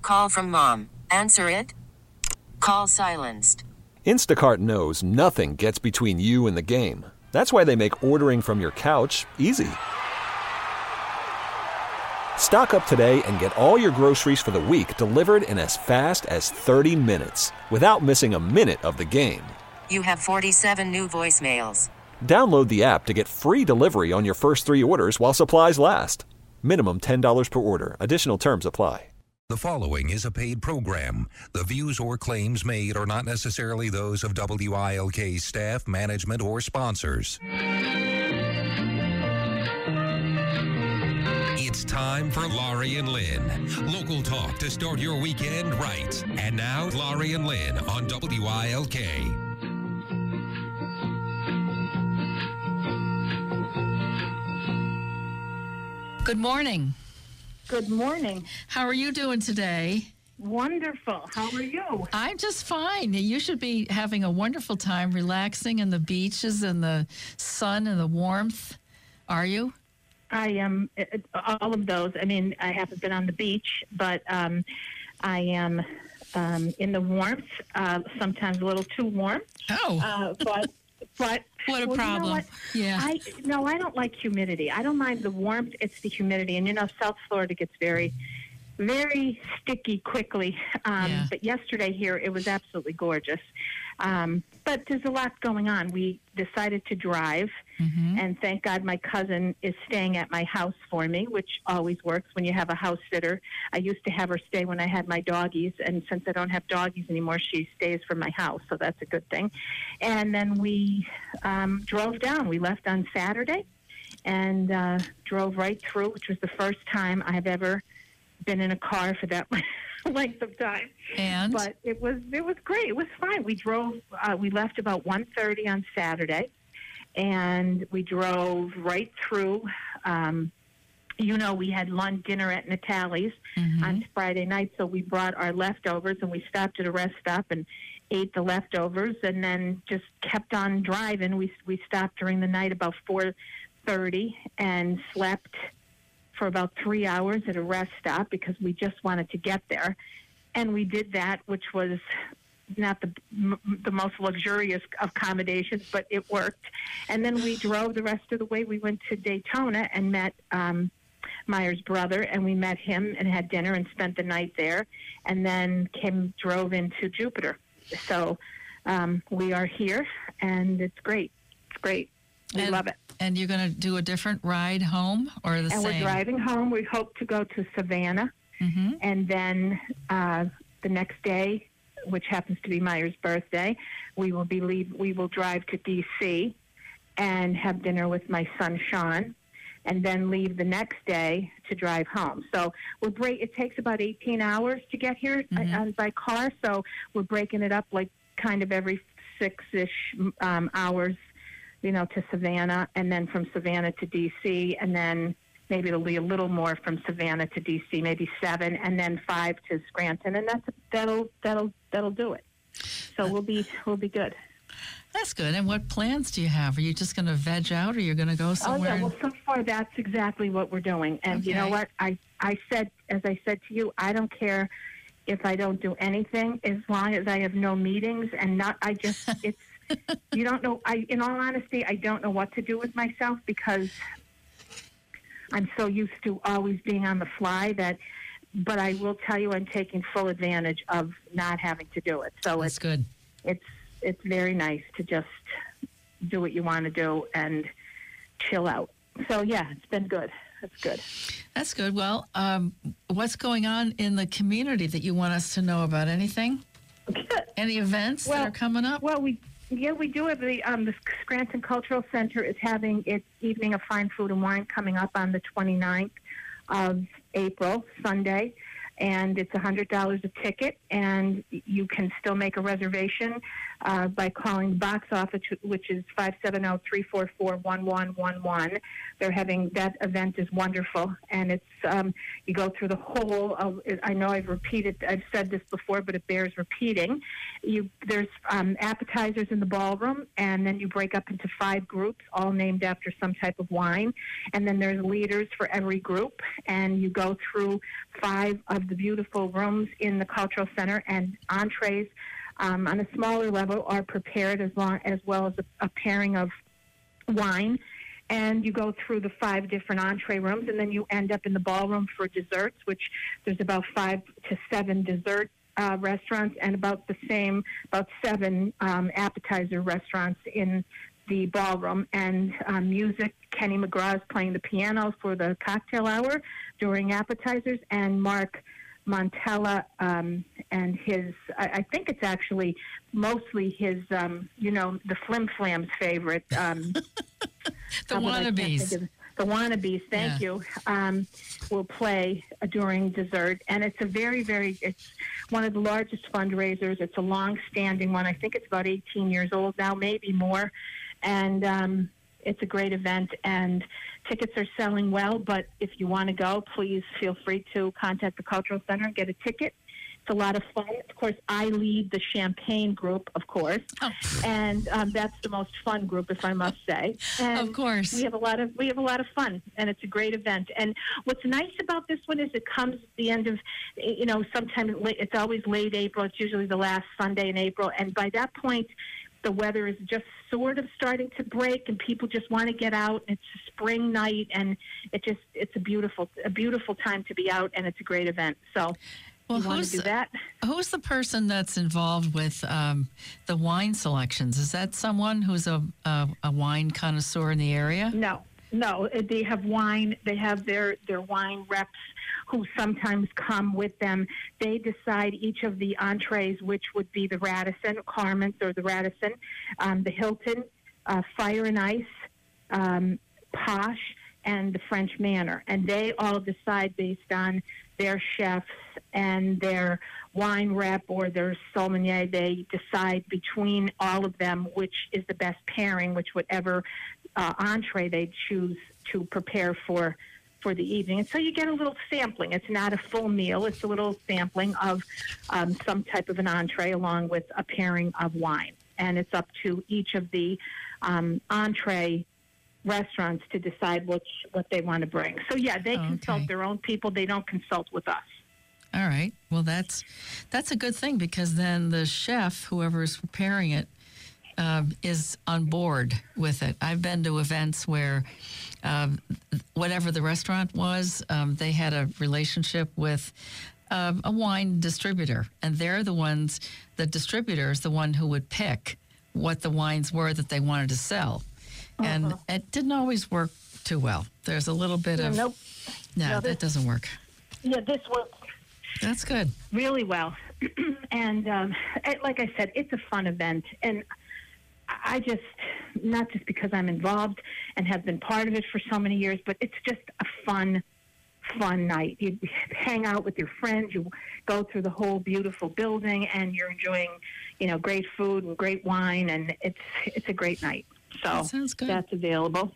Call from mom. Answer it. Call silenced. Instacart knows nothing gets between you and the game. That's why they make ordering from your couch easy. Stock up today and get all your groceries for the week delivered in as fast as 30 minutes without missing a minute of the game. You have 47 new voicemails. Download the app to get free delivery on your first 3 orders while supplies last. Minimum $10 per order. Additional terms apply. The following is a paid program. The views or claims made are not necessarily those of WILK's staff, management, or sponsors. It's time for Laurie and Lynn. Local talk to start your weekend right. And now, Laurie and Lynn on WILK. Good morning. Good morning. How are you doing today? Wonderful. How are you? I'm just fine. You should be having a wonderful time relaxing in the beaches and the sun and the warmth. Are you? I am all of those. I mean, I haven't been on the beach, but I am in the warmth, sometimes a little too warm. Oh. But what a problem. You know what? Yeah. I don't like humidity. I don't mind the warmth. It's the humidity. And, South Florida gets very, very sticky quickly. But yesterday here, it was absolutely gorgeous. But there's a lot going on. We decided to drive, and thank God my cousin is staying at my house for me, which always works when you have a house sitter. I used to have her stay when I had my doggies, and since I don't have doggies anymore, she stays from my house, so that's a good thing. And then we drove down. We left on Saturday and drove right through, which was the first time I've ever been in a car for that length of time. But it was great. It was fine. We drove. We left about 1:30 on Saturday, and we drove right through. We had lunch dinner at Natalie's on Friday night, so we brought our leftovers, and we stopped at a rest stop and ate the leftovers, and then just kept on driving. We stopped during the night about 4:30 and slept for about 3 hours at a rest stop because we just wanted to get there. And we did that, which was not the most luxurious of accommodations, but it worked. And then we drove the rest of the way. We went to Daytona and met Meyer's brother, and we met him and had dinner and spent the night there, and then drove into Jupiter. So we are here, and it's great. It's great. We love it. And you're going to do a different ride home or the same? And we're driving home. We hope to go to Savannah. And then the next day, which happens to be Meyer's birthday, we will drive to D.C. and have dinner with my son, Sean, and then leave the next day to drive home. So it takes about 18 hours to get here by car, so we're breaking it up like kind of every 6-ish hours, to Savannah, and then from Savannah to D.C., and then maybe it'll be a little more from Savannah to D.C., maybe 7, and then 5 to Scranton, and that'll do it. So we'll be good. That's good. And what plans do you have? Are you just going to veg out, or you're going to go somewhere? Oh, yeah. Well, so far that's exactly what we're doing. And You know what? As I said to you, I don't care if I don't do anything as long as I have no meetings and it's. You don't know. In all honesty, I don't know what to do with myself because I'm so used to always being on the fly but I will tell you, I'm taking full advantage of not having to do it. So that's good. It's very nice to just do what you want to do and chill out. So yeah, it's been good. That's good. That's good. Well, what's going on in the community that you want us to know about? Anything? Any events that are coming up? Well, we do have the Scranton Cultural Center is having its Evening of Fine Food and Wine coming up on the 29th of April, Sunday, and it's $100 a ticket, and you can still make a reservation by calling the box office, which is 570-344-1111. That event is wonderful, and it's you go through the whole of. I know I've said this before, but it bears repeating. There's appetizers in the ballroom, and then you break up into 5 groups, all named after some type of wine, and then there's leaders for every group, and you go through 5 of the beautiful rooms in the Cultural Center, and entrees on a smaller level are prepared as well as a pairing of wine. And you go through the 5 different entree rooms, and then you end up in the ballroom for desserts, which there's about 5 to 7 dessert restaurants and about 7 appetizer restaurants in the ballroom. And music, Kenny McGraw is playing the piano for the cocktail hour during appetizers, and Mark Montella and his, I think it's actually mostly his, the Flim Flam's favorite. The Wannabes. The Wannabes, thank you, will play during dessert. And it's it's one of the largest fundraisers. It's a long-standing one. I think it's about 18 years old now, maybe more. And it's a great event, and tickets are selling well. But if you want to go, please feel free to contact the Cultural Center and get a ticket. It's a lot of fun. Of course, I lead the champagne group, of course, and that's the most fun group, if I must say. And of course, we have a lot of fun, and it's a great event. And what's nice about this one is it comes at the end of, sometime it's always late April. It's usually the last Sunday in April, and by that point, the weather is just sort of starting to break, and people just want to get out. It's a spring night, and it's a beautiful time to be out, and it's a great event. So. Well, you want to do that? Who's the person that's involved with the wine selections? Is that someone who's a wine connoisseur in the area? No. They have wine. They have their wine reps who sometimes come with them. They decide each of the entrees, which would be the Radisson, Carmen's or the Radisson, the Hilton, Fire and Ice, Posh, and the French Manor. And they all decide based on their chefs and their wine rep or their sommelier. They decide between all of them which is the best pairing, whatever entree they choose to prepare for the evening. And so you get a little sampling. It's not a full meal. It's a little sampling of some type of an entree along with a pairing of wine. And it's up to each of the entree restaurants to decide what they want to bring. So, they consult their own people. They don't consult with us. All right. Well, that's a good thing, because then the chef, whoever is preparing it, is on board with it. I've been to events where whatever the restaurant was, they had a relationship with a wine distributor, and the distributor is the one who would pick what the wines were that they wanted to sell. And it didn't always work too well. There's a little bit of... Nope. No, that doesn't work. Yeah, this works. That's good. Really well. And like I said, it's a fun event. And I just, not just because I'm involved and have been part of it for so many years, but it's just a fun night. You hang out with your friends, you go through the whole beautiful building, and you're enjoying, great food and great wine, and it's a great night. So that sounds good. That's available.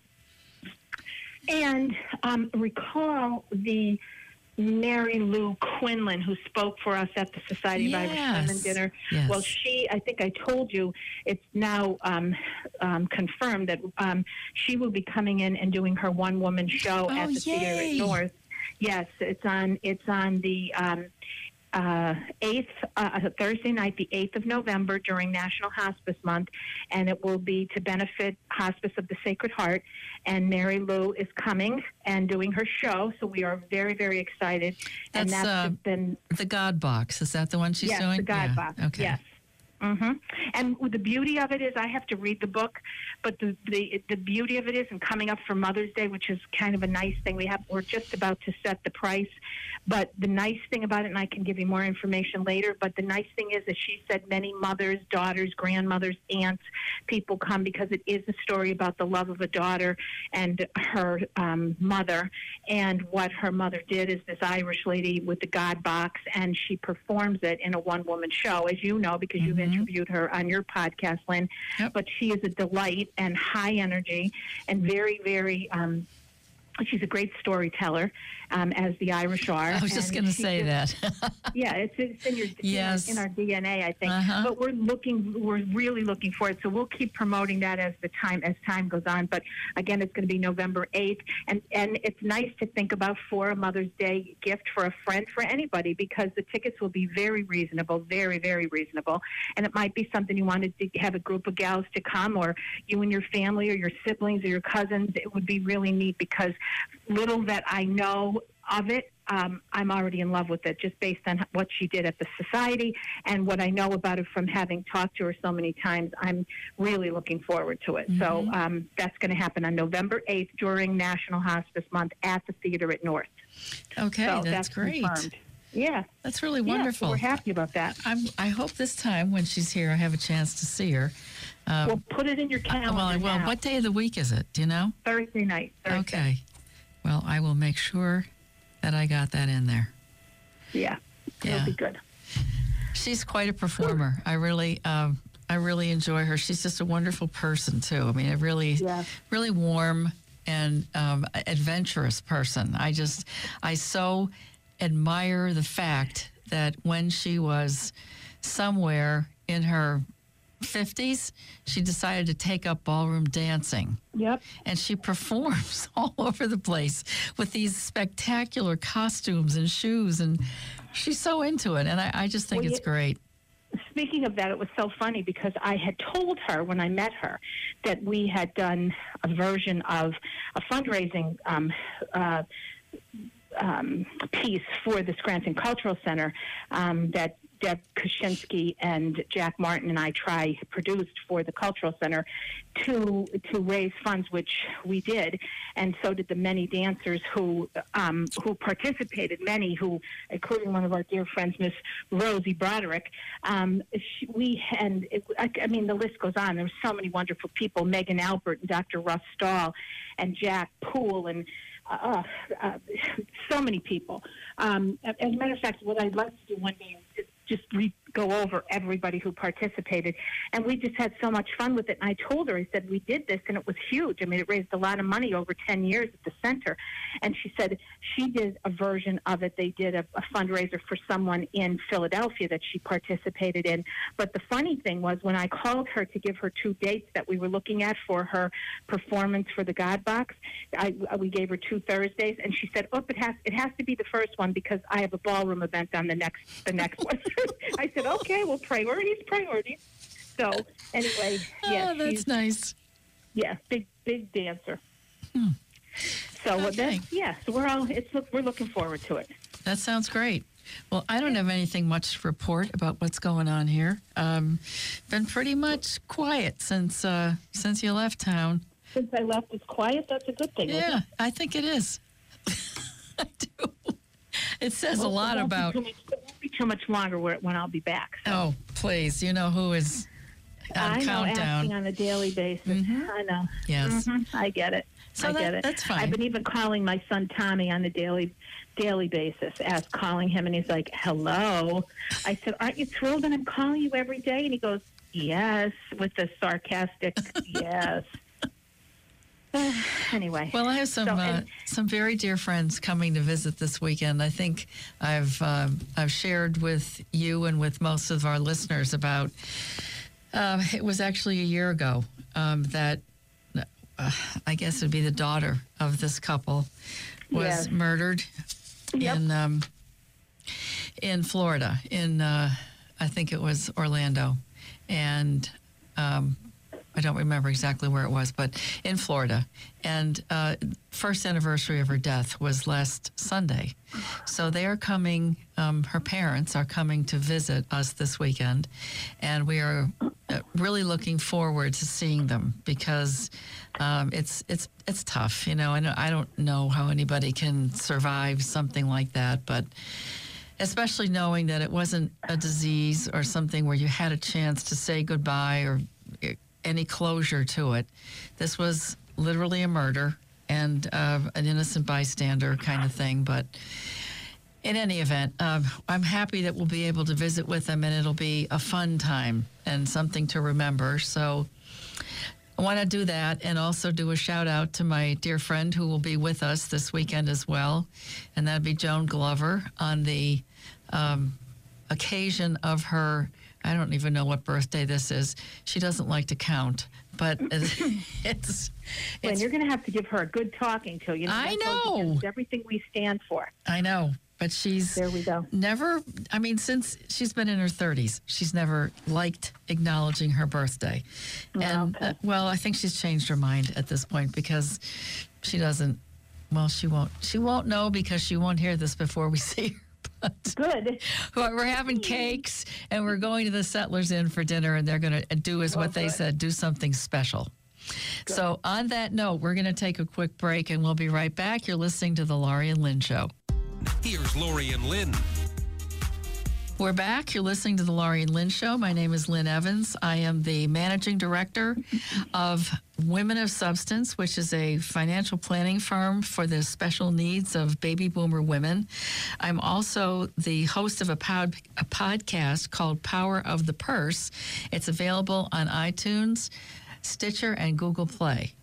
And recall the Mary Lou Quinlan, who spoke for us at the Society of Irish Women dinner. Yes. Well, I think I told you, it's now confirmed that she will be coming in and doing her one-woman show at the Theater at North. Yes, it's on the 8th, Thursday night, the 8th of November, during National Hospice Month, and it will be to benefit Hospice of the Sacred Heart. And Mary Lou is coming and doing her show, so we are very, very excited. That's been the God Box. Is that the one she's doing? Yes, the God Box. Okay. Yes. Mm-hmm. And the beauty of it is, I have to read the book, but the beauty of it is, and coming up for Mother's Day, which is kind of a nice thing, we're just about to set the price. But the nice thing about it, and I can give you more information later, but the nice thing is that she said many mothers, daughters, grandmothers, aunts, people come because it is a story about the love of a daughter and her mother. And what her mother did is this Irish lady with the God Box, and she performs it in a one-woman show, as you know, because you've interviewed her on your podcast, Lynn. Yep. But she is a delight and high energy and very, very. She's a great storyteller, as the Irish are. I was just going to say that. Yeah, it's in your Yes. in our DNA, I think. But we're really looking forward. So we'll keep promoting that as time goes on. But again, it's going to be November 8th, and it's nice to think about for a Mother's Day gift for a friend, for anybody, because the tickets will be very reasonable, very, very reasonable, and it might be something you wanted to have a group of gals to come, or you and your family, or your siblings, or your cousins. It would be really neat, because little that I know of it, I'm already in love with it, just based on what she did at the society and what I know about it from having talked to her so many times. I'm really looking forward to it. So that's going to happen on November 8th during National Hospice Month at the theater at North. Okay, So that's great. Confirmed. Yeah. That's really wonderful. So we're happy about that. I hope this time when she's here, I have a chance to see her. We'll put it in your calendar. Well, now. what day of the week is it? Do you know? Thursday night. Thursday. Okay. Well, I will make sure that I got that in there. Yeah. It'll be good. She's quite a performer. I really enjoy her. She's just a wonderful person too. I mean, a really warm and adventurous person. I so admire the fact that when she was somewhere in her 50s, she decided to take up ballroom dancing. Yep. And she performs all over the place with these spectacular costumes and shoes, and she's so into it. And I just think it's great. Speaking of that, it was so funny because I had told her when I met her that we had done a version of a fundraising piece for the Scranton Cultural Center that Deb Kaczynski and Jack Martin and I produced for the Cultural Center to raise funds, which we did, and so did the many dancers who participated. Many who, including one of our dear friends, Miss Rosie Broderick. I mean, the list goes on. There were so many wonderful people: Megan Albert and Dr. Russ Stahl and Jack Poole and. So many people. As a matter of fact, what I'd like to do one day is just go over everybody who participated. And we just had so much fun with it. And I told her, I said, we did this, and it was huge. I mean, it raised a lot of money over 10 years at the center. And she said she did a version of it. They did a fundraiser for someone in Philadelphia that she participated in. But the funny thing was, when I called her to give her 2 dates that we were looking at for her performance for the God Box, we gave her 2 Thursdays, and she said, "Oh, it has to be the first one because I have a ballroom event on the next one." I said, "Okay, well, priorities." So anyway, yeah, that's nice. Yeah, big dancer. So Okay. so we're looking forward to it. That sounds great. Well, I don't have anything much to report about what's going on here. Been pretty much quiet since you left town. Since I left, it's quiet. That's a good thing. Yeah, isn't it? I think it is. I do. It says a lot about. It won't be too much longer when I'll be back. So. Oh, please! You know who is on countdown. Asking on a daily basis. I know. Yes, I get it. So I get it. That's fine. I've been even calling my son Tommy on a daily basis, calling him, and he's like, "Hello." I said, "Aren't you thrilled that I'm calling you every day?" And he goes, "Yes," with a sarcastic yes. Anyway. Well, I have some very dear friends coming to visit this weekend. I think I've shared with you and with most of our listeners about. It was actually a year ago that I guess it would be the daughter of this couple was murdered in Florida. I think it was Orlando, and. I don't remember exactly where it was, but in Florida. And first anniversary of her death was last Sunday. So they are coming, her parents are coming to visit us this weekend. And we are really looking forward to seeing them because it's tough, you know. And I don't know how anybody can survive something like that, but especially knowing that it wasn't a disease or something where you had a chance to say goodbye or any closure to it. This was literally a murder and an innocent bystander kind of thing. But In any event, I'm happy that we'll be able to visit with them, and it'll be a fun time and something to remember. So I want to do that and also do a shout out to my dear friend who will be with us this weekend as well, and that'd be Joan Glover on the occasion of her, I don't even know what birthday this is. She doesn't like to count, but it's When you're going to have to give her a good talking to. You know, I know. Everything we stand for. I know. But she's there we go. Never, I mean, since she's been in her 30s, she's never liked acknowledging her birthday. And, okay. Well, I think she's changed her mind at this point because she doesn't, well, she won't know because she won't hear this before we see her. But good. We're having cakes and we're going to the Settlers Inn for dinner, and they're going to do what they said, do something special. Good. So on that note, we're going to take a quick break and we'll be right back. You're listening to The Laurie and Lynn Show. Here's Laurie and Lynn. We're back. You're listening to The Laurie and Lynn Show. My name is Lynn Evans. I am the managing director of Women of Substance, which is a financial planning firm for the special needs of baby boomer women. I'm also the host of a podcast called Power of the Purse. It's available on iTunes, Stitcher, and Google Play.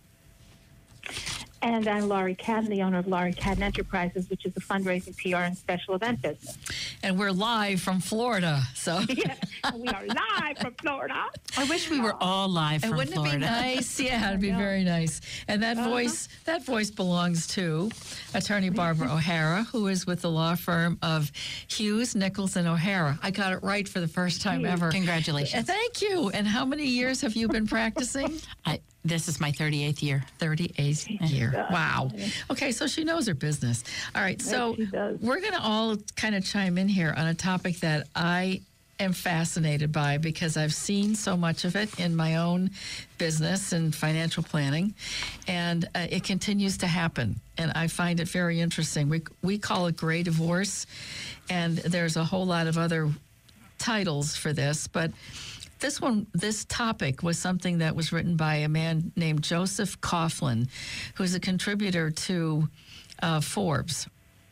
And I'm Laurie Cadden, the owner of Laurie Cadden Enterprises, which is a fundraising, PR, and special event business. And we're live from Florida, so yeah, we are live from Florida. I wish we were all live from Florida. Wouldn't it be nice? Yeah, it'd be very nice. And that voice belongs to attorney Barbara O'Hara, who is with the law firm of Hughes, Nichols, and O'Hara. I got it right for the first time ever. Congratulations. Thank you. And how many years have you been practicing? This is my 38th year. 38th year. Wow. Okay, so she knows her business. All right, so we're going to all kind of chime in here on a topic that I am fascinated by because I've seen so much of it in my own business and financial planning, and it continues to happen. And I find it very interesting. We call it gray divorce, and there's a whole lot of other titles for this, but this topic was something that was written by a man named Joseph Coughlin, who's a contributor to Forbes.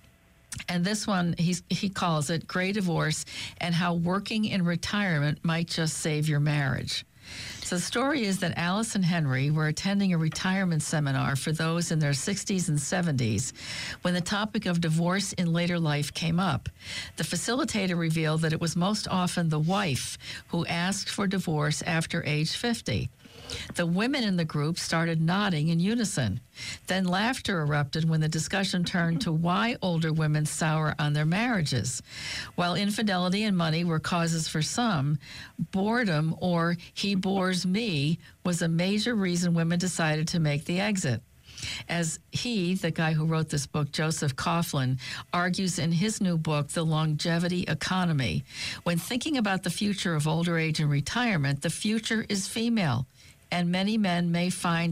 And this one, he calls it Gray Divorce and How Working in Retirement Might Just Save Your Marriage. So the story is that Alice and Henry were attending a retirement seminar for those in their 60s and 70s when the topic of divorce in later life came up. The facilitator revealed that it was most often the wife who asked for divorce after age 50. The women in the group started nodding in unison. Then laughter erupted when the discussion turned to why older women sour on their marriages. While infidelity and money were causes for some, boredom or he bores me was a major reason women decided to make the exit. As he, the guy who wrote this book, Joseph Coughlin, argues in his new book, The Longevity Economy, when thinking about the future of older age and retirement, the future is female. And many men may find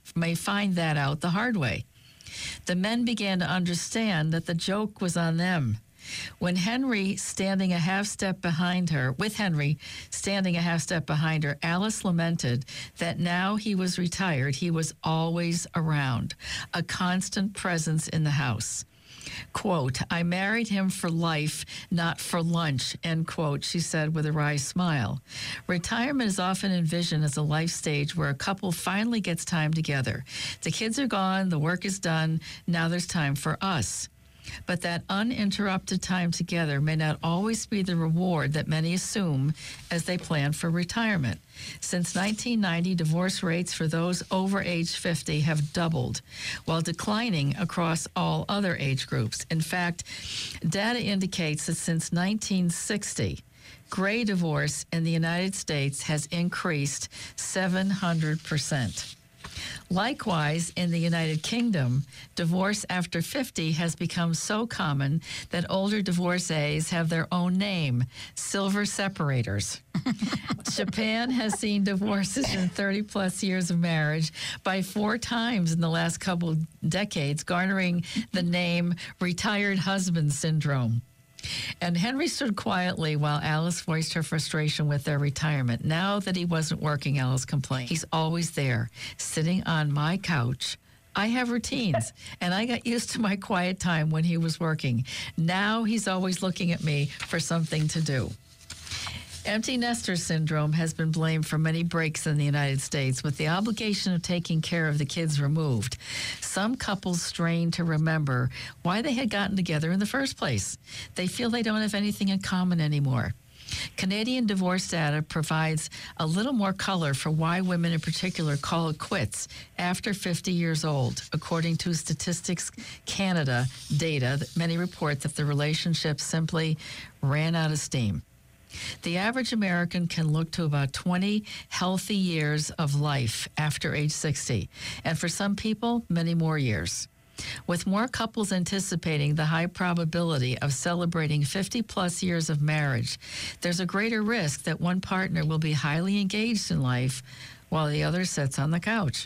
that out the hard way. The men began to understand that the joke was on them. With Henry standing a half step behind her, Alice lamented that now he was retired, he was always around, a constant presence in the house. Quote, I married him for life, not for lunch, end quote, she said with a wry smile. Retirement is often envisioned as a life stage where a couple finally gets time together. The kids are gone, the work is done, now there's time for us. But that uninterrupted time together may not always be the reward that many assume as they plan for retirement. Since 1990, divorce rates for those over age 50 have doubled, while declining across all other age groups. In fact, data indicates that since 1960, gray divorce in the United States has increased 700%. Likewise, in the United Kingdom, divorce after 50 has become so common that older divorcees have their own name, silver separators. Japan has seen divorces in 30-plus years of marriage by 4 times in the last couple decades, garnering the name retired husband syndrome. And Henry stood quietly while Alice voiced her frustration with their retirement. Now that he wasn't working, Alice complained, he's always there, sitting on my couch, I have routines, and I got used to my quiet time when he was working. Now he's always looking at me for something to do. Empty nester syndrome has been blamed for many breaks in the United States, with the obligation of taking care of the kids removed. Some couples strain to remember why they had gotten together in the first place. They feel they don't have anything in common anymore. Canadian divorce data provides a little more color for why women in particular call it quits after 50 years old. According to Statistics Canada data, many report that the relationship simply ran out of steam. The average American can look to about 20 healthy years of life after age 60, and for some people, many more years. With more couples anticipating the high probability of celebrating 50-plus years of marriage, there's a greater risk that one partner will be highly engaged in life while the other sits on the couch.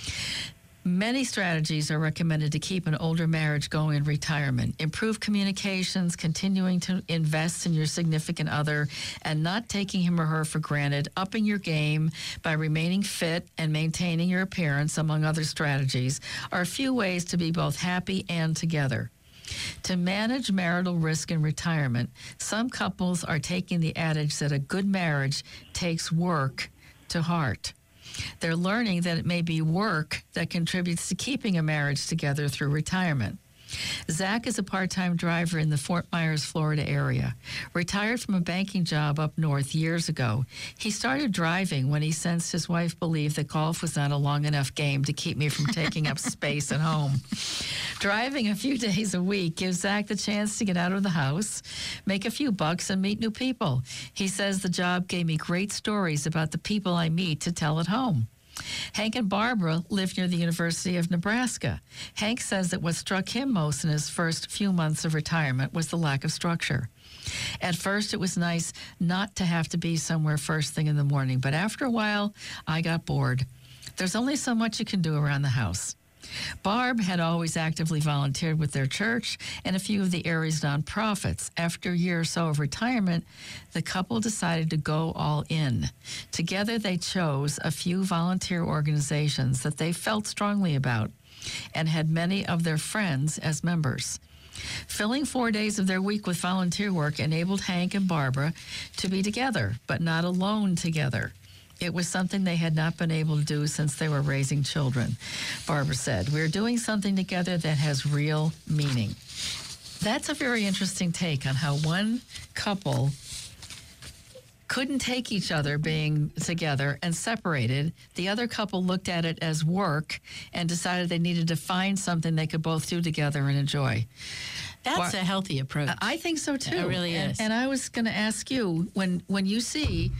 Many strategies are recommended to keep an older marriage going in retirement. Improve communications, continuing to invest in your significant other, and not taking him or her for granted, upping your game by remaining fit and maintaining your appearance, among other strategies, are a few ways to be both happy and together. To manage marital risk in retirement, some couples are taking the adage that a good marriage takes work to heart. They're learning that it may be work that contributes to keeping a marriage together through retirement. Zach is a part-time driver in the Fort Myers, Florida area. Retired from a banking job up north years ago, he started driving when he sensed his wife believed that golf was not a long enough game to keep me from taking up space at home. Driving a few days a week gives Zach the chance to get out of the house, make a few bucks, and meet new people. He says the job gave me great stories about the people I meet to tell at home. Hank and Barbara live near the University of Nebraska. Hank says that what struck him most in his first few months of retirement was the lack of structure. At first, it was nice not to have to be somewhere first thing in the morning, but after a while, I got bored. There's only so much you can do around the house. Barb had always actively volunteered with their church and a few of the area's nonprofits. After a year or so of retirement, the couple decided to go all in. Together, they chose a few volunteer organizations that they felt strongly about and had many of their friends as members. Filling 4 days of their week with volunteer work enabled Hank and Barbara to be together, but not alone together. It was something they had not been able to do since they were raising children. Barbara said, "We're doing something together that has real meaning." That's a very interesting take on how one couple couldn't take each other being together and separated. The other couple looked at it as work and decided they needed to find something they could both do together and enjoy. That's a healthy approach. I think so, too. It really is. And I was going to ask you, when you see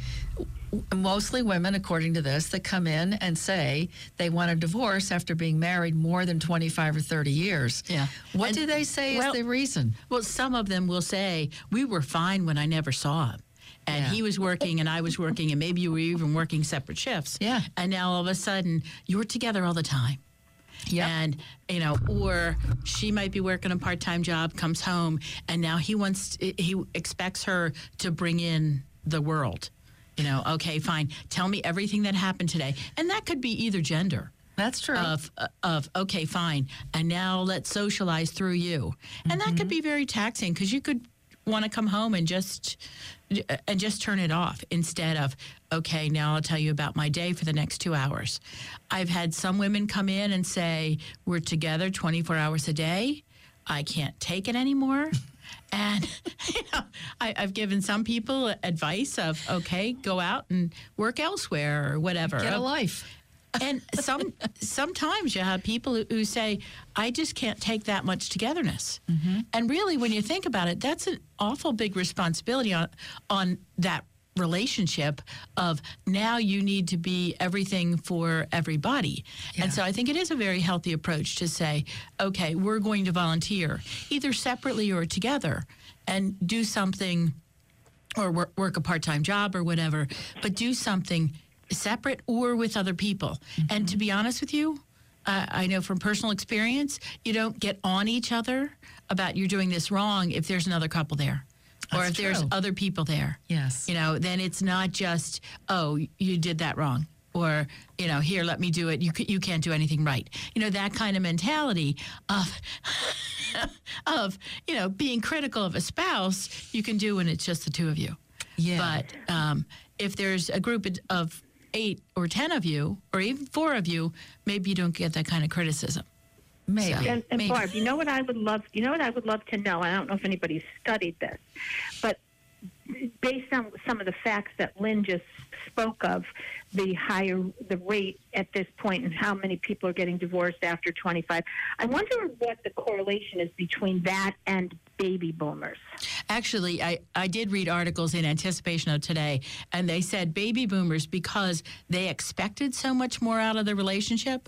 mostly women, according to this, that come in and say they want a divorce after being married more than 25 or 30 years. Yeah. What do they say is the reason? Well, some of them will say, we were fine when I never saw him. And he was working and I was working, and maybe you were even working separate shifts. Yeah. And now all of a sudden, you were together all the time. Yeah. And, or she might be working a part-time job, comes home, and now he expects her to bring in the world. Okay, fine. Tell me everything that happened today. And that could be either gender. That's true. Okay, fine. And now let's socialize through you. And that could be very taxing, because you could want to come home and just turn it off instead of, okay, now I'll tell you about my day for the next 2 hours. I've had some women come in and say, we're together 24 hours a day. I can't take it anymore. And I've given some people advice of, okay, go out and work elsewhere or whatever. Get a life. And sometimes you have people who say, I just can't take that much togetherness. Mm-hmm. And really, when you think about it, that's an awful big responsibility on that relationship of now you need to be everything for everybody. Yeah. And so I think it is a very healthy approach to say, okay, we're going to volunteer either separately or together and do something, or work a part-time job or whatever, but do something separate or with other people. Mm-hmm. And to be honest with you, I know from personal experience, you don't get on each other about you're doing this wrong if there's another couple there. Or if there's other people there. Yes. Then it's not just, oh, you did that wrong. or, here, let me do it. You can't do anything right. That kind of mentality of being critical of a spouse, you can do when it's just the two of you. Yeah. But if there's a group of 8 or 10 of you, or even 4 of you, maybe you don't get that kind of criticism. Maybe. And maybe. Barb, you know what I would love to know. I don't know if anybody's studied this, but based on some of the facts that Lynn just spoke of, the rate at this point and how many people are getting divorced after 25, I wonder what the correlation is between that and baby boomers. Actually, I did read articles in anticipation of today, and they said baby boomers, because they expected so much more out of the relationship,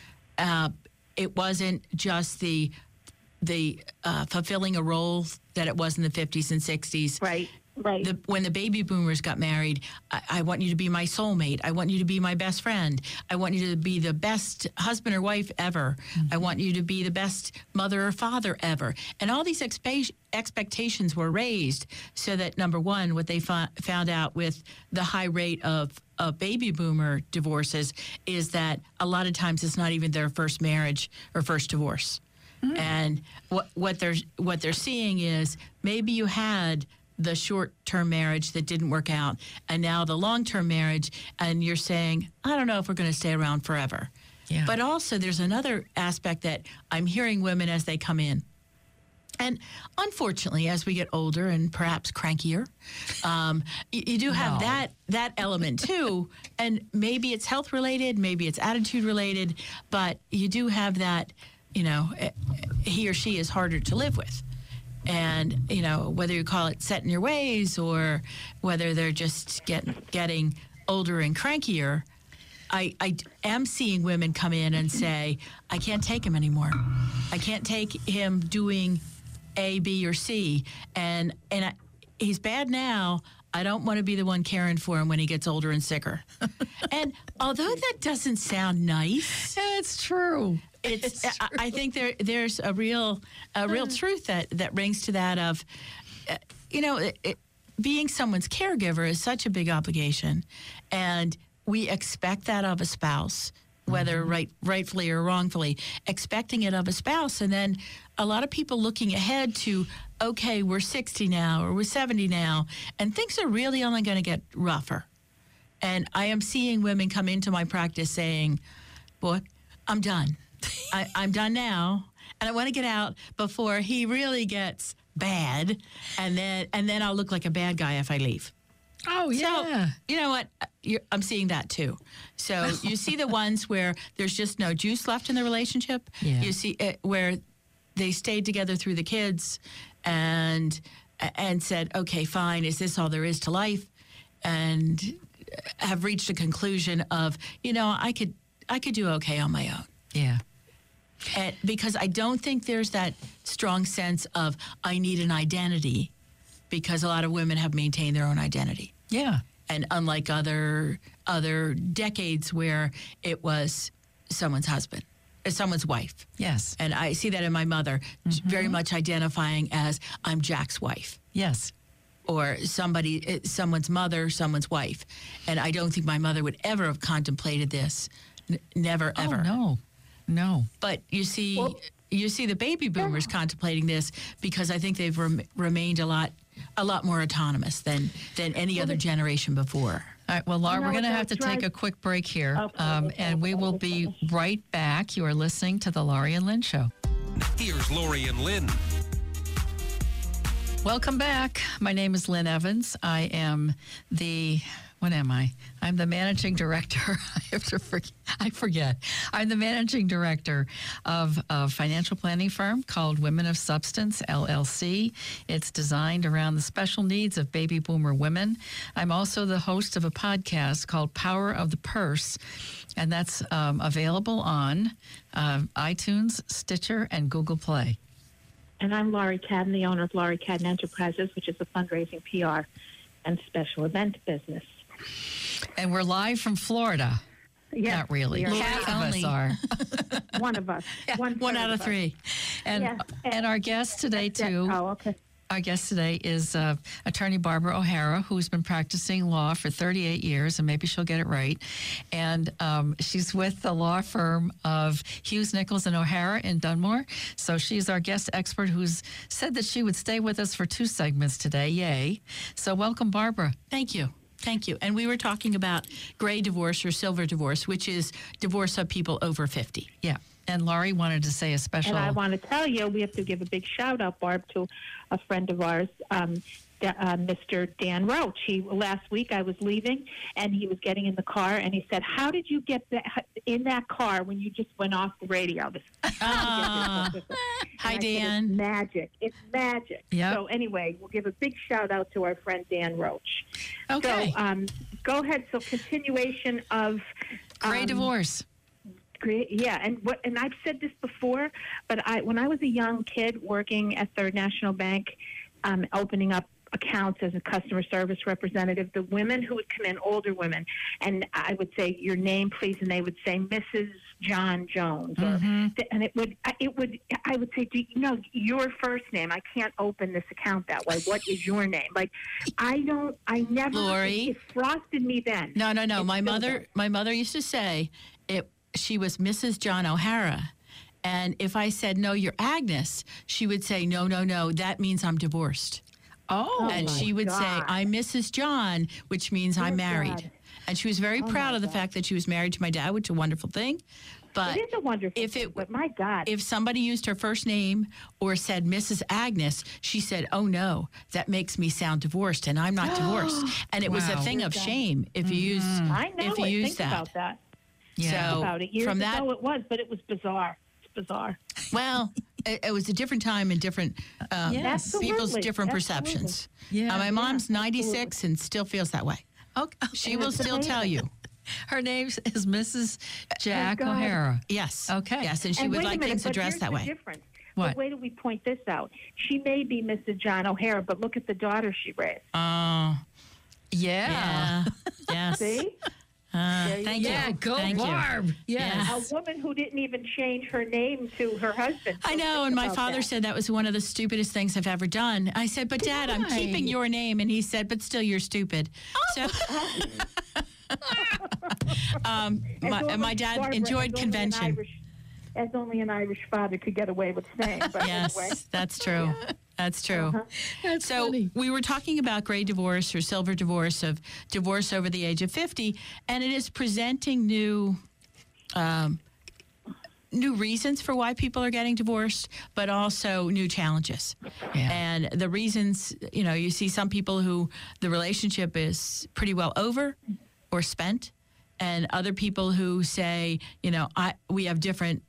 it wasn't just the fulfilling a role that it was in the 50s and 60s. Right. When the baby boomers got married, I want you to be my soulmate. I want you to be my best friend. I want you to be the best husband or wife ever. I want you to be the best mother or father ever. And all these expectations were raised so that, number one, what they found out with the high rate of baby boomer divorces is that a lot of times it's not even their first marriage or first divorce. And what they're seeing is maybe you had the short-term marriage that didn't work out, and now the long-term marriage, and you're saying, I don't know if we're going to stay around forever. Yeah. But also there's another aspect that I'm hearing women as they come in. And unfortunately, as we get older and perhaps crankier, you do have that element too. And maybe it's health-related, maybe it's attitude-related, but you do have that, he or she is harder to live with. And, whether you call it set in your ways or whether they're just getting older and crankier, I am seeing women come in and say, I can't take him anymore. I can't take him doing A, B, or C. And he's bad now. I don't want to be the one caring for him when he gets older and sicker. And although that doesn't sound nice, it's true. It's true. I think there's a real truth that rings to that of, being someone's caregiver is such a big obligation, and we expect that of a spouse, whether rightfully or wrongfully, expecting it of a spouse, and then a lot of people looking ahead to, okay, we're 60 now or we're 70 now, and things are really only going to get rougher. And I am seeing women come into my practice saying, boy, I'm done. I'm done now, and I want to get out before he really gets bad, and then I'll look like a bad guy if I leave. Oh, yeah. So, you know what? I'm seeing that too. So you see the ones where there's just no juice left in the relationship. Yeah. You see it where they stayed together through the kids and said, okay, fine, is this all there is to life? And have reached a conclusion of, I could do okay on my own. Yeah. And because I don't think there's that strong sense of I need an identity, because a lot of women have maintained their own identity. Yeah. And unlike other decades where it was someone's husband, someone's wife. Yes. And I see that in my mother, very much identifying as I'm Jack's wife. Yes. Or someone's mother, someone's wife. And I don't think my mother would ever have contemplated this. Never, ever. Oh, no. But you see the baby boomers contemplating this, because I think they've remained a lot more autonomous than any other generation before. All right, well, Laura, we're going to have to take a quick break here, and we will be right back. You are listening to the Laurie and Lynn Show. Here's Laurie and Lynn. Welcome back. My name is Lynn Evans. I am what am I? I'm the managing director. I forget. I'm the managing director of a financial planning firm called Women of Substance, LLC. It's designed around the special needs of baby boomer women. I'm also the host of a podcast called Power of the Purse, and that's available on iTunes, Stitcher, and Google Play. And I'm Laurie Cadden, the owner of Laurie Cadden Enterprises, which is a fundraising, PR, and special event business. And we're live from Florida. Yes, Not really. Half of us are. One of us. One out of 3. And our guest today, too. Oh, okay. Our guest today is attorney Barbara O'Hara, who's been practicing law for 38 years, and maybe she'll get it right. And she's with the law firm of Hughes, Nichols, and O'Hara in Dunmore. So she's our guest expert who's said that she would stay with us for 2 segments today. Yay. So welcome, Barbara. Thank you. Thank you. And we were talking about gray divorce or silver divorce, which is divorce of people over 50. Yeah. And Laurie wanted to say a special... And I want to tell you, we have to give a big shout-out, Barb, to a friend of ours, Mr. Dan Roach. Last week I was leaving, and he was getting in the car, and he said, how did you get in that car when you just went off the radio? Hi, Dan. It's magic. It's magic. Yep. So anyway, we'll give a big shout-out to our friend Dan Roach. Okay. So go ahead. So continuation of... Gray divorce. Yeah, and I've said this before, but when I was a young kid working at Third National Bank, opening up accounts as a customer service representative, the women who would come in, older women, and I would say, your name, please, and they would say, Mrs. John Jones, and I would say, do you know your first name? I can't open this account that way. What is your name? Like, I never. Lori? It frosted me then. No. My mother used to say she was Mrs. John O'Hara. And if I said, no, you're Agnes, she would say, no, that means I'm divorced. Oh, and she would say, I'm Mrs. John, which means I'm married. God. And she was very proud of the fact that she was married to my dad, which is a wonderful thing. But it is a wonderful thing, but my God. If somebody used her first name or said Mrs. Agnes, she said, oh, no, that makes me sound divorced, and I'm not divorced. And it was a thing of shame if you used Think that. About that. Yeah. So about it. Years ago it was, but it was bizarre. It's bizarre. Well, it was a different time and different people's different perceptions. Yeah. My mom's 96 and still feels that way. Okay. She will still tell you. Her name is Mrs. Jack O'Hara. Yes. Okay. Yes, and she would like things addressed that way. Difference. What? The way that we point this out, she may be Mrs. John O'Hara, but look at the daughter she raised. Oh. Yeah. Yes. See? Thank you. Yeah, go Thank Barb. You. Yes. A woman who didn't even change her name to her husband. I know, and my father said that was one of the stupidest things I've ever done. I said, but Dad, I'm keeping your name. And he said, but still, you're stupid. So, my dad Barbara, enjoyed convention. As only an Irish father could get away with saying. But yes, anyway. That's true. That's true. That's so funny. we were talking about gray divorce or silver divorce, of divorce over the age of 50, and it is presenting new reasons for why people are getting divorced, but also new challenges. Yeah. And the reasons, you see some people who the relationship is pretty well over or spent, and other people who say, we have different.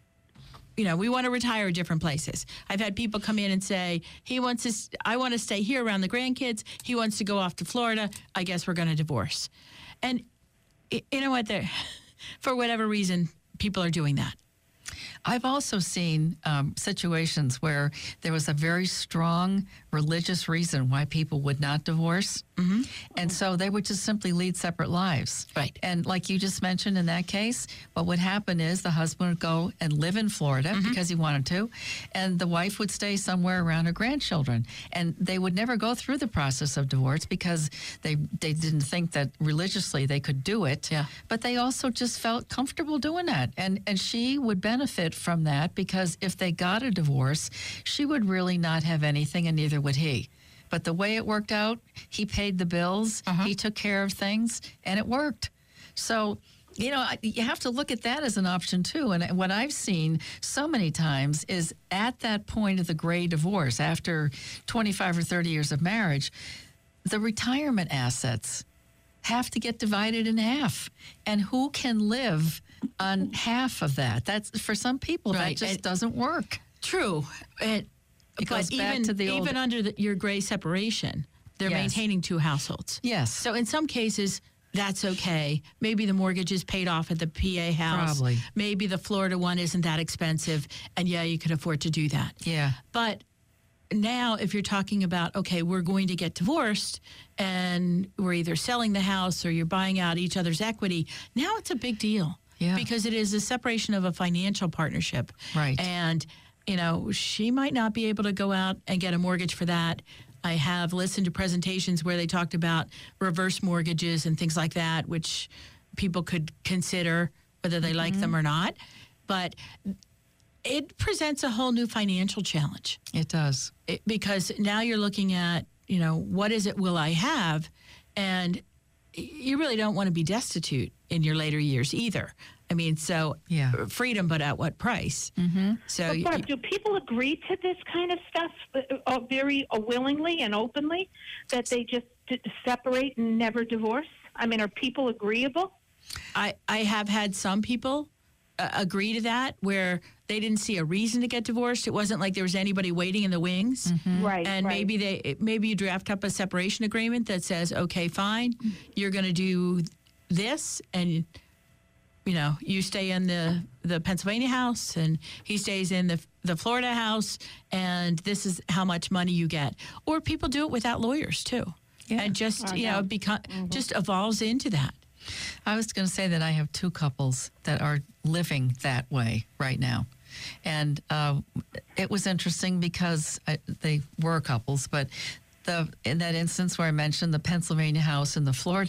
We want to retire at different places. I've had people come in and say, I want to stay here around the grandkids. He wants to go off to Florida. I guess we're going to divorce. And you know what? For whatever reason, people are doing that. I've also seen situations where there was a very strong religious reason why people would not divorce. Mm-hmm. And so they would just simply lead separate lives. Right. And like you just mentioned in that case, what would happen is the husband would go and live in Florida because he wanted to, and the wife would stay somewhere around her grandchildren. And they would never go through the process of divorce because they didn't think that religiously they could do it. Yeah. But they also just felt comfortable doing that. And she would benefit from that because if they got a divorce, she would really not have anything, and neither would he. But the way it worked out, he paid the bills, he took care of things, and it worked. So, you have to look at that as an option too. And what I've seen so many times is at that point of the gray divorce, after 25 or 30 years of marriage, the retirement assets have to get divided in half. And who can live on half of that? That's for some people, Right. that just doesn't work. True. It goes back to the old... Even under your gray separation, they're Yes. maintaining 2 households. Yes. So in some cases, that's okay. Maybe the mortgage is paid off at the PA house. Probably. Maybe the Florida one isn't that expensive, and you could afford to do that. Yeah. But now if you're talking about, okay, we're going to get divorced and we're either selling the house or you're buying out each other's equity, now it's a big deal. Yeah. Because it is a separation of a financial partnership. Right. And she might not be able to go out and get a mortgage for that. I have listened to presentations where they talked about reverse mortgages and things like that, which people could consider whether they like them or not. But it presents a whole new financial challenge. It does. Because now you're looking at, what is it will I have? And you really don't want to be destitute in your later years either. I mean, freedom, but at what price? Mm-hmm. So, Barb, do people agree to this kind of stuff very willingly and openly, that they just separate and never divorce? I mean, are people agreeable? I have had some people agree to that, where they didn't see a reason to get divorced. It wasn't like there was anybody waiting in the wings. Mm-hmm. Right. And maybe you draft up a separation agreement that says, okay, fine, you're going to do this, and you stay in the Pennsylvania house and he stays in the Florida house, and this is how much money you get. Or people do it without lawyers too. Yeah. And just, just evolves into that. I was going to say that I have two couples that are living that way right now. And it was interesting because they were couples, but in that instance where I mentioned the Pennsylvania house and the Florida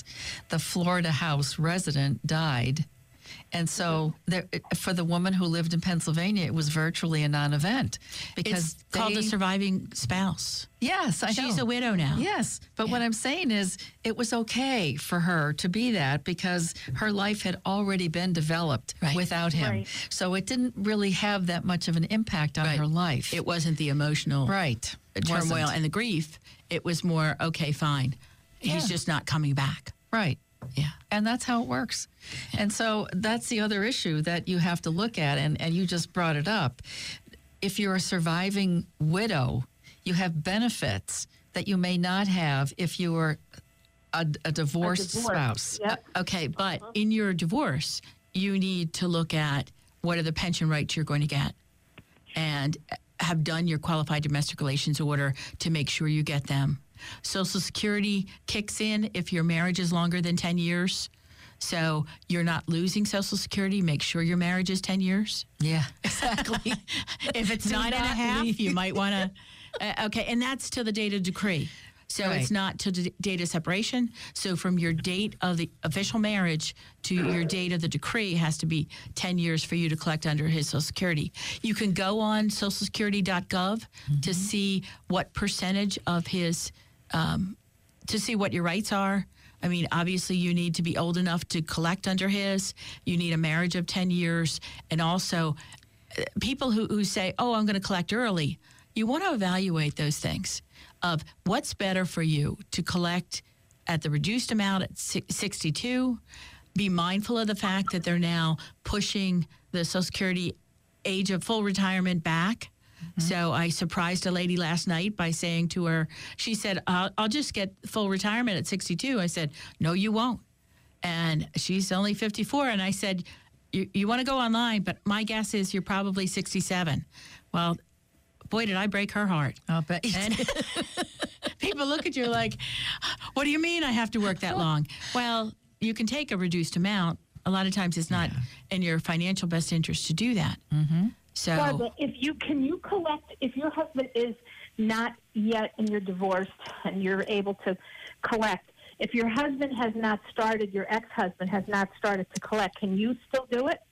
house resident died. And so for the woman who lived in Pennsylvania, it was virtually a non-event. Because it's called a surviving spouse. Yes, I know. She's a widow now. Yes, but what I'm saying is it was okay for her to be that because her life had already been developed without him. Right. So it didn't really have that much of an impact on her life. It wasn't the emotional turmoil and the grief. It was more, okay, fine. Yeah. He's just not coming back. Right. Yeah. And that's how it works. And so that's the other issue that you have to look at, and you just brought it up. If you're a surviving widow, you have benefits that you may not have if you were a divorced spouse. Yep. Okay, but in your divorce, you need to look at what are the pension rights you're going to get and have done your qualified domestic relations order to make sure you get them. Social Security kicks in if your marriage is longer than 10 years. So you're not losing Social Security. Make sure your marriage is 10 years. Yeah, exactly. If it's 9.5, you might want to. Okay, and that's to the date of decree. So it's not to the date of separation. So from your date of the official marriage to your date of the decree has to be 10 years for you to collect under his Social Security. You can go on socialsecurity.gov to see what percentage of his, to see what your rights are. I mean, obviously you need to be old enough to collect under his. You need a marriage of 10 years. And also people who say, oh, I'm going to collect early. You want to evaluate those things of what's better for you to collect at the reduced amount at 62. Be mindful of the fact that they're now pushing the Social Security age of full retirement back. Mm-hmm. So I surprised a lady last night by saying to her, she said, I'll just get full retirement at 62. I said, no, you won't. And she's only 54. And I said, you want to go online, but my guess is you're probably 67. Well, boy, did I break her heart. I'll bet you did. People look at you like, what do you mean I have to work that long? Well, you can take a reduced amount. A lot of times it's not in your financial best interest to do that. Mm-hmm. So, Barbara, can you collect, if your husband is not yet and you're divorced and you're able to collect, if your husband has not started, your ex-husband has not started to collect, can you still do it?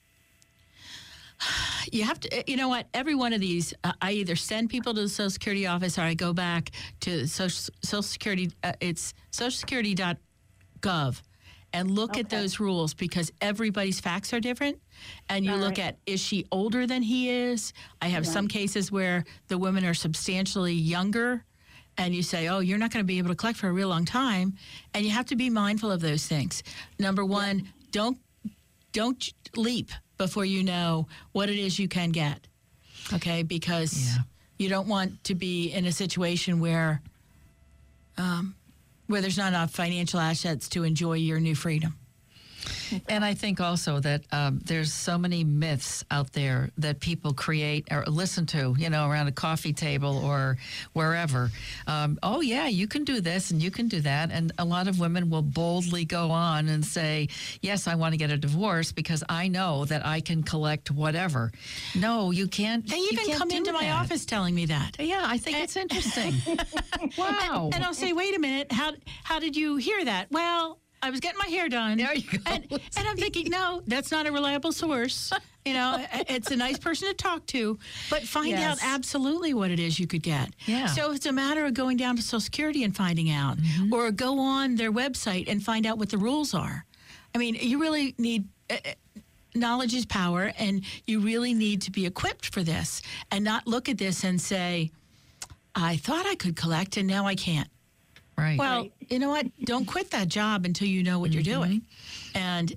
You have to, you know what, every one of these, I either send people to the Social Security office or I go back to Social Security, it's socialsecurity.gov and look at those rules because everybody's facts are different. And you look at, is she older than he is? I have some cases where the women are substantially younger and you say, oh, you're not going to be able to collect for a real long time. And you have to be mindful of those things. Number one, don't leap before you know what it is you can get, okay? Because you don't want to be in a situation where there's not enough financial assets to enjoy your new freedom. And I think also that there's so many myths out there that people create or listen to, around a coffee table or wherever. Oh, yeah, you can do this and you can do that. And a lot of women will boldly go on and say, yes, I want to get a divorce because I know that I can collect whatever. No, you can't. They even come into my office telling me that. Yeah, I think it's interesting. Wow. And I'll say, wait a minute, how did you hear that? Well, I was getting my hair done. There you go. And I'm thinking, no, that's not a reliable source. It's a nice person to talk to, but find out absolutely what it is you could get. Yeah. So it's a matter of going down to Social Security and finding out, or go on their website and find out what the rules are. I mean, you really need... knowledge is power, and you really need to be equipped for this and not look at this and say, I thought I could collect and now I can't. Right. Well, you know what? Don't quit that job until you know what you're doing. And,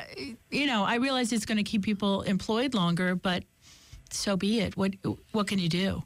I realize it's going to keep people employed longer, but so be it. What can you do?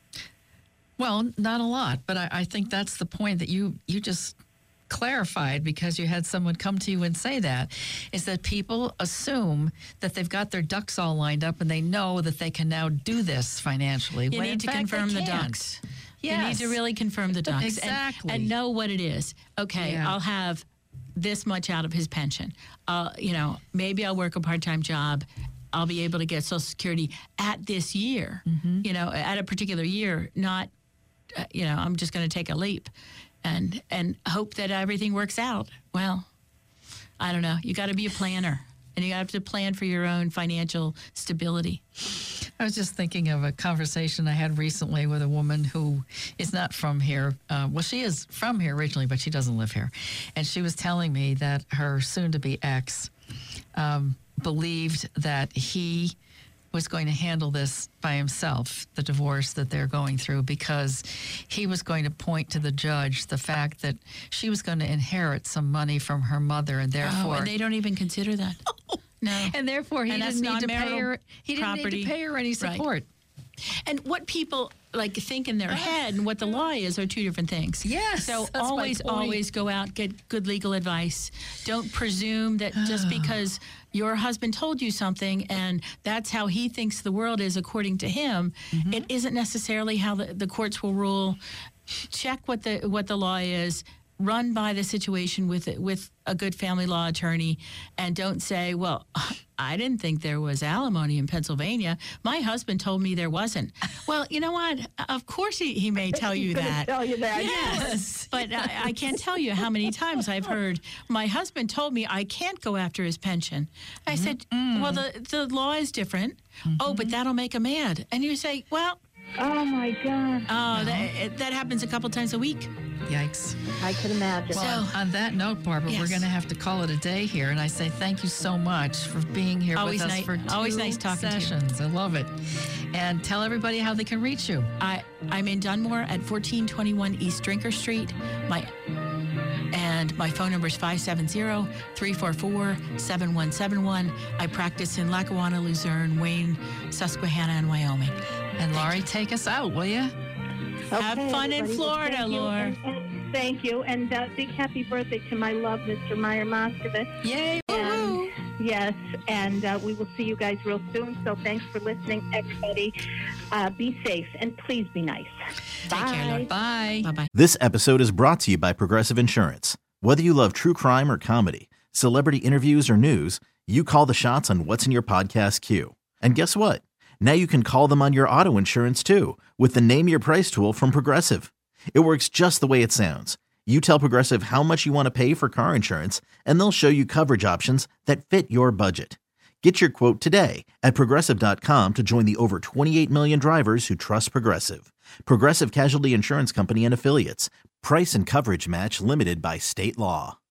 Well, not a lot, but I think that's the point that you just clarified, because you had someone come to you and say that, is that people assume that they've got their ducks all lined up and they know that they can now do this financially. You need to confirm the ducks. Yes. You need to really confirm the ducks. Exactly. And know what it is. Okay, Yeah. I'll have this much out of his pension. Maybe I'll work a part-time job. I'll be able to get Social Security at this year, at a particular year, not, I'm just going to take a leap and hope that everything works out. Well, I don't know. You got to be a planner, and you have to plan for your own financial stability. I was just thinking of a conversation I had recently with a woman who is not from here. She is from here originally, but she doesn't live here. And she was telling me that her soon-to-be ex believed that he was going to handle this by himself, the divorce that they're going through, because he was going to point to the judge the fact that she was going to inherit some money from her mother, and therefore... and they don't even consider that. No. And therefore, he didn't need to pay her. He didn't need to pay her any support. Right. And what people think in their head and what the law is are two different things. Yes. So always go out, get good legal advice. Don't presume that just because your husband told you something and that's how he thinks the world is according to him, it isn't necessarily how the courts will rule. Check what the law is. Run by the situation with a good family law attorney, and don't say, well, I didn't think there was alimony in Pennsylvania. My husband told me there wasn't. Well, you know what? Of course he may tell you that. Tell you that. Yes. But I can't tell you how many times I've heard, my husband told me I can't go after his pension. I said, well, the law is different. Oh, but that'll make him mad. And you say, well... Oh, my God. Oh, that happens a couple times a week. Yikes. I can imagine. Well, on that note, Barbara, we're going to have to call it a day here. And I say thank you so much for being here with us for 2 always nice talking sessions. to you. I love it. And tell everybody how they can reach you. I'm in Dunmore at 1421 East Drinker Street. My phone number is 570-344-7171. I practice in Lackawanna, Luzerne, Wayne, Susquehanna, and Wyoming. And Laurie, take us out, will you? Have fun in Florida, Laura. Thank you. And big happy birthday to my love, Mr. Meyer Moskovitz. Yay. And, yes, and we will see you guys real soon. So thanks for listening, everybody. Be safe, and please be nice. Take care, Laura. Bye. Bye-bye. This episode is brought to you by Progressive Insurance. Whether you love true crime or comedy, celebrity interviews or news, you call the shots on what's in your podcast queue. And guess what? Now you can call them on your auto insurance too with the Name Your Price tool from Progressive. It works just the way it sounds. You tell Progressive how much you want to pay for car insurance, and they'll show you coverage options that fit your budget. Get your quote today at Progressive.com to join the over 28 million drivers who trust Progressive. Progressive Casualty Insurance Company and Affiliates. Price and coverage match limited by state law.